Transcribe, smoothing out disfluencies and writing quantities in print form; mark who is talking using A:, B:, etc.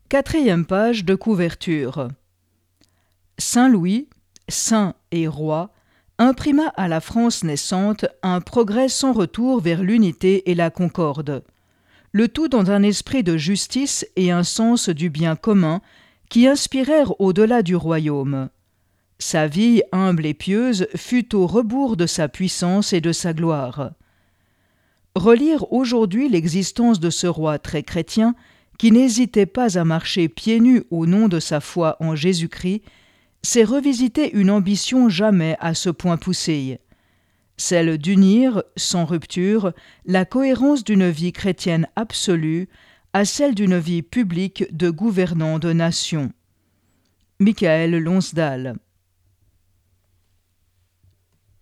A: Quatrième page de couverture. Saint Louis, saint et roi, imprima à la France naissante un progrès sans retour vers l'unité et la concorde. Le tout dans un esprit de justice et un sens du bien commun qui inspirèrent au-delà du royaume. Sa vie humble et pieuse fut au rebours de sa puissance et de sa gloire. Relire aujourd'hui l'existence de ce roi très chrétien, qui n'hésitait pas à marcher pieds nus au nom de sa foi en Jésus-Christ, c'est revisiter une ambition jamais à ce point poussée, celle d'unir, sans rupture, la cohérence d'une vie chrétienne absolue à celle d'une vie publique de gouvernant de nation. Michael Lonsdal.